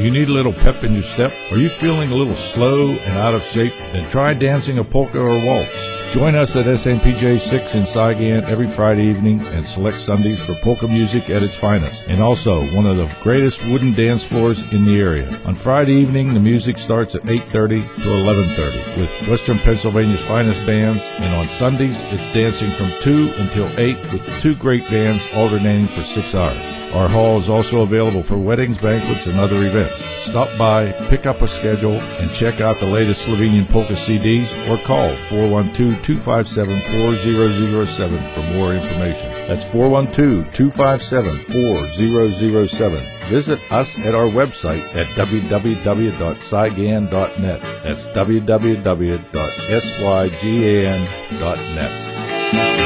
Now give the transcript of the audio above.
you need a little pep in your step? Are you feeling a little slow and out of shape? Then try dancing a polka or waltz. Join us at SMPJ 6 in Saigon every Friday evening and select Sundays for polka music at its finest, and also one of the greatest wooden dance floors in the area. On Friday evening, the music starts at 8:30 to 11:30 with Western Pennsylvania's finest bands, and on Sundays, it's dancing from 2 until 8 with 2 great bands alternating for 6 hours. Our hall is also available for weddings, banquets, and other events. Stop by, pick up a schedule, and check out the latest Slovenian polka CDs or call 412-257-4007 for more information. That's 412-257-4007. Visit us at our website at www.saigan.net. That's www.sygan.net.